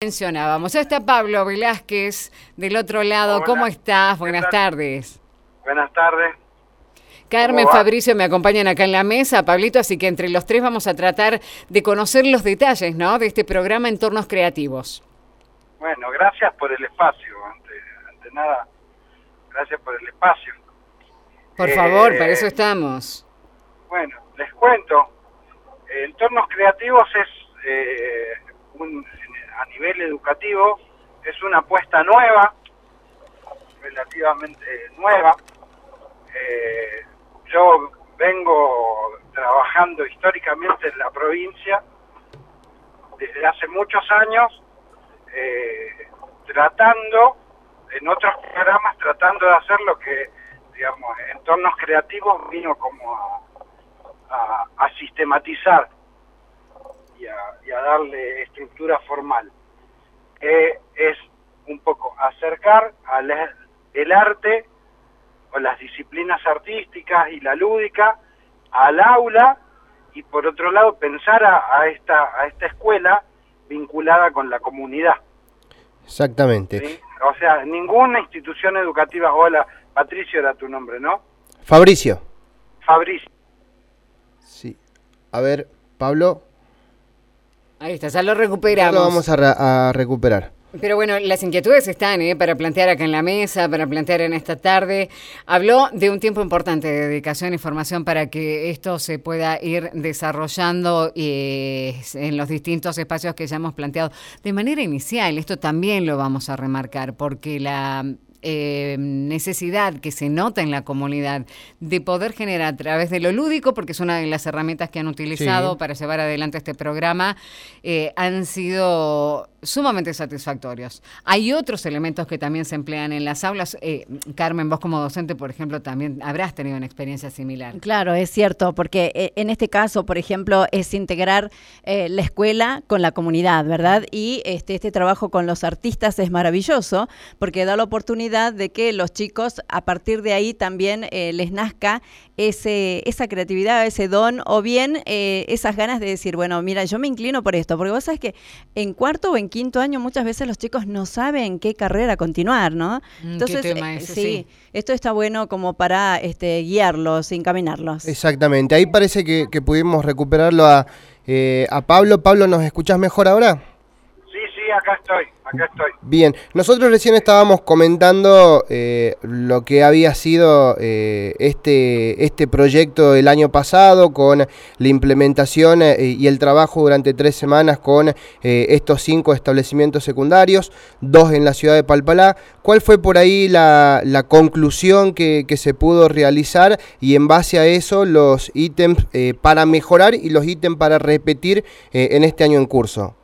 Mencionábamos, ya está Pablo Velázquez del otro lado. Hola. ¿Cómo estás? ¿Qué Buenas tal? tardes. Buenas tardes. Carmen, ¿Cómo va? Fabricio me acompañan acá en la mesa, Pablito, así que entre los tres vamos a tratar de conocer los detalles, ¿no?, de este programa Entornos Creativos. Bueno, gracias por el espacio. Ante nada, gracias por el espacio. Por favor, para eso estamos. Bueno, les cuento. Entornos Creativos es, a nivel educativo, es una apuesta nueva, relativamente nueva. Yo vengo trabajando históricamente en la provincia desde hace muchos años, tratando, en otros programas, tratando de hacer lo que, digamos, Entornos Creativos vino como a sistematizar y a darle estructura formal. Es un poco acercar el arte o las disciplinas artísticas y la lúdica al aula, y por otro lado pensar a esta escuela vinculada con la comunidad. Exactamente. ¿Sí? O sea, ninguna institución educativa. Hola, Patricio era tu nombre, ¿no? Fabricio. Fabricio. Sí. A ver, Pablo. Ahí está, ya lo Ya recuperamos. lo vamos a recuperar. Pero bueno, las inquietudes están, para plantear acá en la mesa, para plantear en esta tarde. Habló de un tiempo importante de dedicación y formación para que esto se pueda ir desarrollando en los distintos espacios que ya hemos planteado. De manera inicial, esto también lo vamos a remarcar, porque la necesidad que se nota en la comunidad de poder generar a través de lo lúdico, porque es una de las herramientas que han utilizado para llevar adelante este programa, han sido sumamente satisfactorios. Hay otros elementos que también se emplean en las aulas. Carmen, vos como docente, por ejemplo, también habrás tenido una experiencia similar. Claro, es cierto, porque en este caso, por ejemplo, es integrar la escuela con la comunidad, ¿verdad? Y este trabajo con los artistas es maravilloso, porque da la oportunidad de que los chicos, a partir de ahí también les nazca esa creatividad, ese don, o bien esas ganas de decir, bueno, mira, yo me inclino por esto, porque vos sabés que en cuarto o en quinto año muchas veces los chicos no saben qué carrera continuar, ¿no? Entonces, ¿qué tema es? sí, esto está bueno como para guiarlos, encaminarlos. Exactamente. Ahí parece que pudimos recuperarlo a Pablo. Pablo, ¿nos escuchás mejor ahora? Sí, acá estoy. Bien, nosotros recién estábamos comentando lo que había sido este proyecto el año pasado, con la implementación y el trabajo durante 3 semanas con estos 5 establecimientos secundarios, 2 en la ciudad de Palpalá. ¿Cuál fue por ahí la conclusión que se pudo realizar, y en base a eso los ítems para mejorar y los ítems para repetir en este año en curso?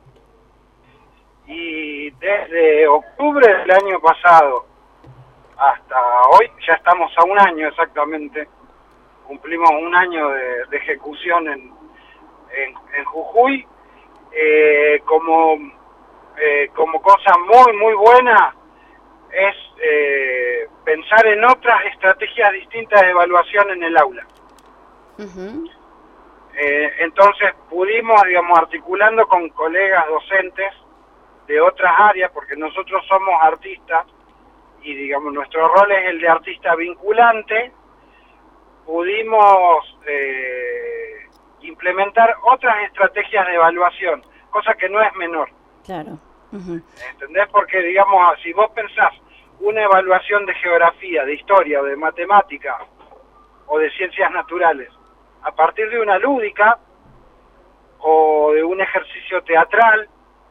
Y desde octubre del año pasado hasta hoy, ya estamos a un año exactamente, cumplimos un año de ejecución en Jujuy. Como cosa muy buena es pensar en otras estrategias distintas de evaluación en el aula. Uh-huh. Entonces pudimos, digamos, articulando con colegas docentes de otras áreas, porque nosotros somos artistas y, digamos, nuestro rol es el de artista vinculante, pudimos implementar otras estrategias de evaluación, cosa que no es menor. Claro. Uh-huh. ¿Entendés? Porque, digamos, si vos pensás una evaluación de geografía, de historia, o de matemática, o de ciencias naturales, a partir de una lúdica, o de un ejercicio teatral,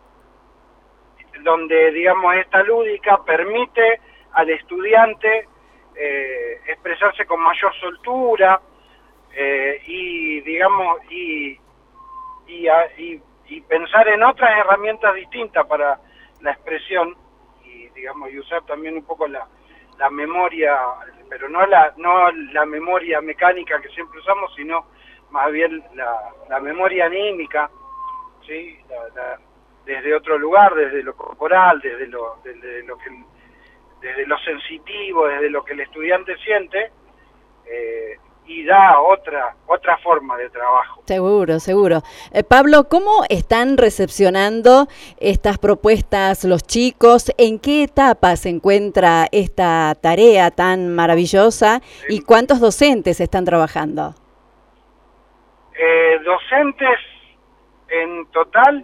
donde, digamos, esta lúdica permite al estudiante expresarse con mayor soltura, y, digamos, y pensar en otras herramientas distintas para la expresión, y, digamos, y usar también un poco la memoria, pero no la memoria mecánica que siempre usamos, sino más bien la memoria anímica, ¿sí? Desde otro lugar, desde lo corporal, desde lo sensitivo, desde lo que el estudiante siente, y da otra forma de trabajo. Seguro, seguro. Pablo, ¿cómo están recepcionando estas propuestas los chicos? ¿En qué etapa se encuentra esta tarea tan maravillosa y cuántos docentes están trabajando? Docentes en total,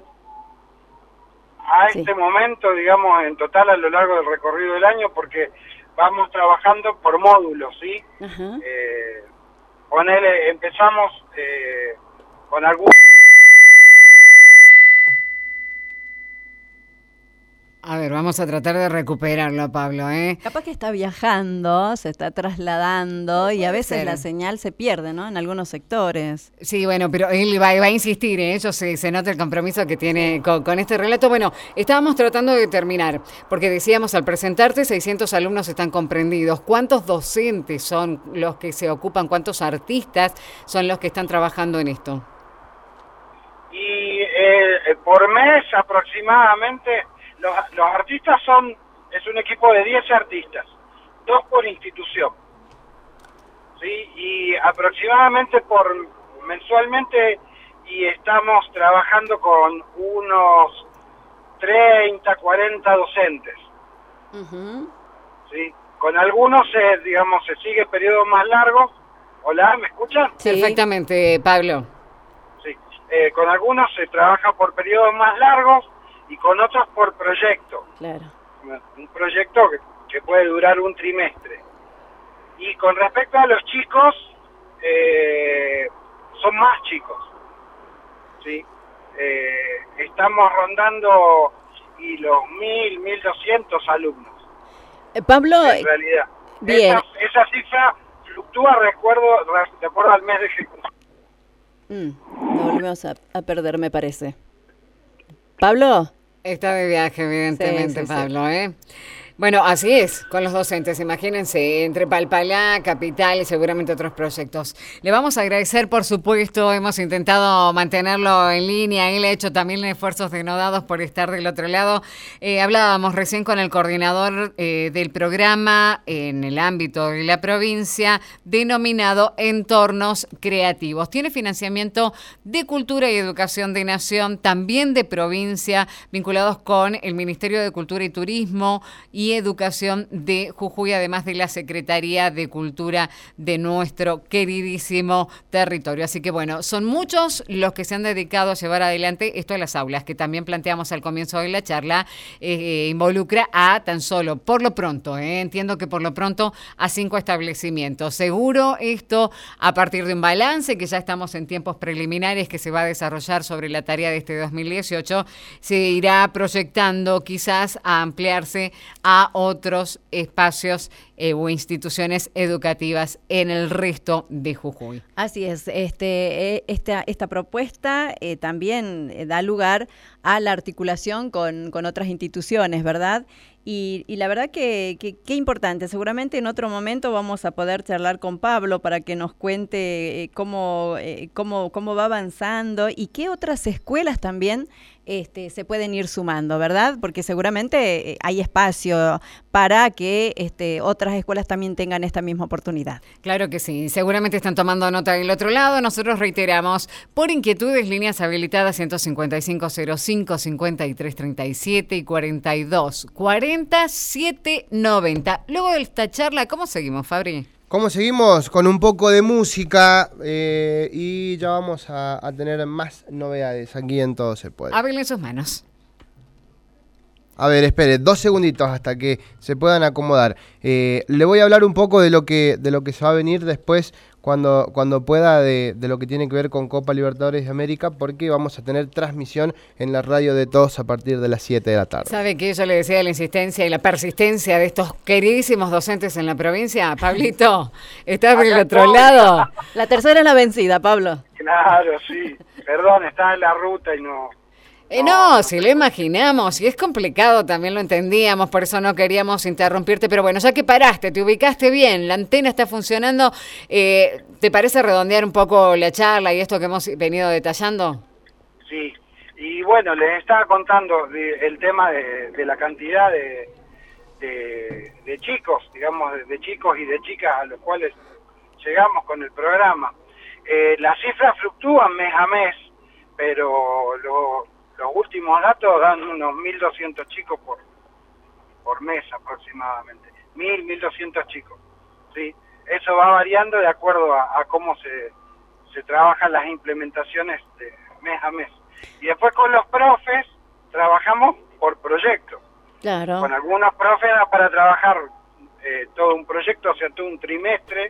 a este momento, digamos, en total a lo largo del recorrido del año, porque vamos trabajando por módulos, ¿sí? Ajá. Empezamos con algún... A ver, vamos a tratar de recuperarlo, Pablo, ¿eh? Capaz que está viajando, se está trasladando y a veces la señal se pierde, ¿no? En algunos sectores. Sí, bueno, pero él va a insistir, ¿eh? Yo se nota el compromiso que tiene con este relato. Bueno, estábamos tratando de terminar, porque decíamos al presentarte 600 alumnos están comprendidos. ¿Cuántos docentes son los que se ocupan? ¿Cuántos artistas son los que están trabajando en esto? Y por mes aproximadamente... Los artistas es un equipo de 10 artistas, 2 por institución, ¿sí? Y aproximadamente mensualmente, y estamos trabajando con unos 30, 40 docentes, ¿sí? Con algunos, digamos, se sigue periodos más largos. Hola, ¿me escuchan? Sí. Perfectamente, Pablo. Sí, con algunos se trabaja por periodos más largos, y con otros por proyecto. Claro. Un proyecto que puede durar un trimestre. Y con respecto a los chicos, son más chicos, ¿sí? Estamos rondando y los 1.200 alumnos. Pablo, en realidad. Bien. Esa cifra fluctúa de acuerdo al mes de ejecución. Lo volvemos a perder, me parece. ¿Pablo? Está de viaje, evidentemente, sí, Pablo, ¿eh? Bueno, así es, con los docentes, imagínense, entre Palpalá, Capital y seguramente otros proyectos. Le vamos a agradecer, por supuesto, hemos intentado mantenerlo en línea, él ha hecho también esfuerzos denodados por estar del otro lado. Hablábamos recién con el coordinador del programa en el ámbito de la provincia, denominado Entornos Creativos. Tiene financiamiento de Cultura y Educación de Nación, también de provincia, vinculados con el Ministerio de Cultura y Turismo y Educación de Jujuy, además de la Secretaría de Cultura de nuestro queridísimo territorio. Así que bueno, son muchos los que se han dedicado a llevar adelante esto de las aulas, que también planteamos al comienzo de la charla, involucra a tan solo, por lo pronto, entiendo que por lo pronto a 5 establecimientos. Seguro esto a partir de un balance, que ya estamos en tiempos preliminares, que se va a desarrollar sobre la tarea de este 2018, se irá proyectando quizás a ampliarse a otros espacios o instituciones educativas en el resto de Jujuy. Así es, esta propuesta también da lugar a la articulación con otras instituciones, ¿verdad? Y la verdad que qué importante. Seguramente en otro momento vamos a poder charlar con Pablo para que nos cuente cómo va avanzando y qué otras escuelas también se pueden ir sumando, ¿verdad? Porque seguramente hay espacio para que otras escuelas también tengan esta misma oportunidad. Claro que sí, seguramente están tomando nota del otro lado. Nosotros reiteramos, por inquietudes, líneas habilitadas 155-05-5337 y 42-40-790. Luego de esta charla, ¿cómo seguimos, Fabri? ¿Cómo seguimos? Con un poco de música y ya vamos a tener más novedades aquí en Todo Se Puede. Ábrenle sus manos. A ver, espere, 2 segunditos hasta que se puedan acomodar. Le voy a hablar un poco de lo que se va a venir después cuando pueda de lo que tiene que ver con Copa Libertadores de América, porque vamos a tener transmisión en la radio de Todos a partir de las 7 de la tarde. ¿Sabe qué? Yo le decía la insistencia y la persistencia de estos queridísimos docentes en la provincia. Pablito, ¿estás del otro lado? La tercera es la vencida, Pablo. Claro, sí. Perdón, estaba en la ruta y no... No, si lo imaginamos, y es complicado, también lo entendíamos, por eso no queríamos interrumpirte, pero bueno, ya que paraste, te ubicaste bien, la antena está funcionando, ¿te parece redondear un poco la charla y esto que hemos venido detallando? Sí, y bueno, les estaba contando el tema de la cantidad de chicos, digamos, de chicos y de chicas a los cuales llegamos con el programa. Las cifras fluctúan mes a mes, pero los últimos datos dan unos 1.200 chicos por mes aproximadamente. 1.200 chicos, ¿sí? Eso va variando de acuerdo a cómo se trabajan las implementaciones de mes a mes. Y después con los profes trabajamos por proyecto. Claro. Con algunos profes para trabajar todo un proyecto, o sea, todo un trimestre,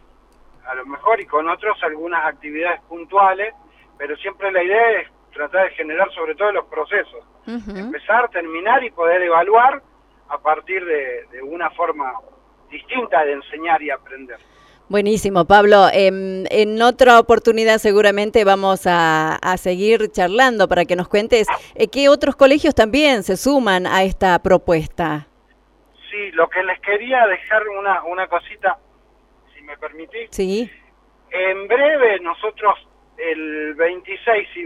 a lo mejor, y con otros algunas actividades puntuales, pero siempre la idea es tratar de generar sobre todo los procesos. Empezar, terminar y poder evaluar a partir de una forma distinta de enseñar y aprender. Buenísimo, Pablo. En otra oportunidad seguramente vamos a seguir charlando para que nos cuentes qué otros colegios también se suman a esta propuesta. Sí, lo que les quería dejar una cosita, si me permitís. Sí. En breve, nosotros el 26 y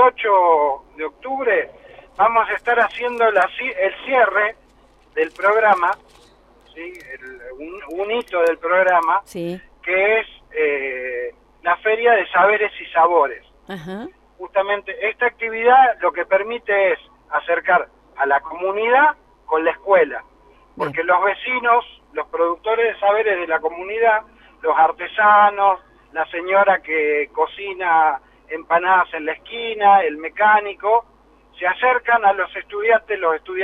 28 de octubre vamos a estar haciendo el cierre del programa, ¿sí? Un hito del programa, sí, que es la Feria de Saberes y Sabores. Ajá. Justamente esta actividad lo que permite es acercar a la comunidad con la escuela, porque los vecinos, los productores de saberes de la comunidad, los artesanos, la señora que cocina empanadas en la esquina, el mecánico, se acercan a los estudiantes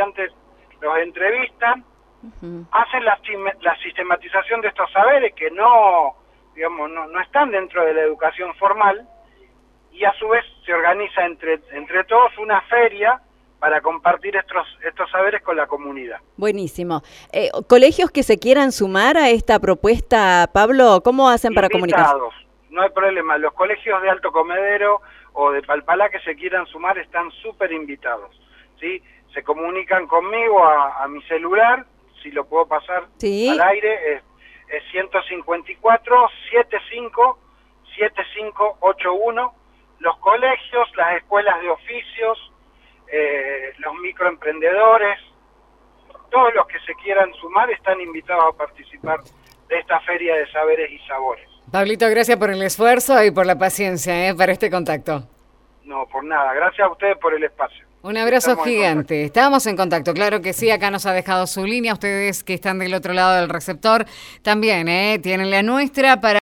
los entrevistan, hacen la sistematización de estos saberes que no están dentro de la educación formal, y a su vez se organiza entre todos una feria para compartir estos saberes con la comunidad. Buenísimo. ¿Colegios que se quieran sumar a esta propuesta, Pablo, cómo hacen para comunicarse? No hay problema. Los colegios de Alto Comedero o de Palpalá que se quieran sumar están súper invitados, ¿sí? Se comunican conmigo a mi celular, si lo puedo pasar al aire, es 154-75-7581. Los colegios, las escuelas de oficios, los microemprendedores, todos los que se quieran sumar están invitados a participar de esta Feria de Saberes y Sabores. Pablito, gracias por el esfuerzo y por la paciencia para este contacto. No, por nada. Gracias a ustedes por el espacio. Un abrazo gigante. Estábamos en contacto, claro que sí. Acá nos ha dejado su línea. Ustedes que están del otro lado del receptor también tienen la nuestra para...